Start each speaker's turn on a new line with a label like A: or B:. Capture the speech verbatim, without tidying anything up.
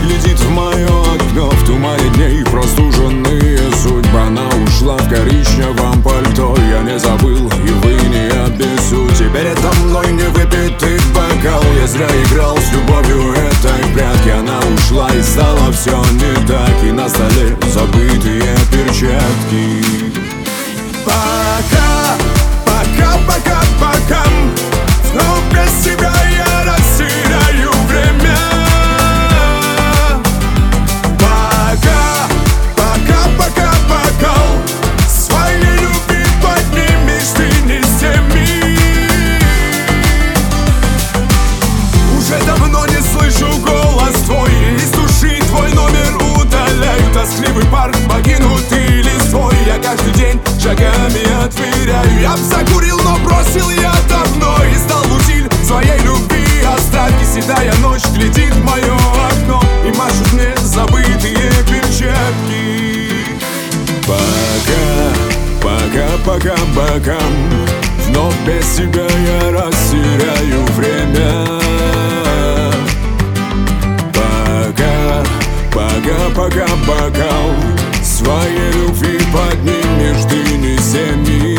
A: глядит в мое окно. В тумане дней простуженные судьба. Она ушла в коричневом пальто. Я не забыл, и вы не обессудьте. Передо мной не выпитый бокал. Я зря играл с любовью этой прятки. Она ушла и стало все не так. И на столе забытые перчатки. Пока, пока, пока, пока. Вновь без тебя я растеряю время. Пока, пока, пока, пока. Своей любви поднимешь ты не семи. Уже давно не слышу голос твой. Из души твой номер удаляю. Тоскливый парк, покинутый листвой. Я каждый день шагами отверяю. Я б закурил, но бросил я давно. И стал утиль своей любви остатки. Седая ночь глядит в мое окно и машут мне забытые перчатки. Пока, пока, пока, пока. Вновь без тебя я растеряю время. Пока, пока, пока, пока. Своей любви поднимешь ты не семи.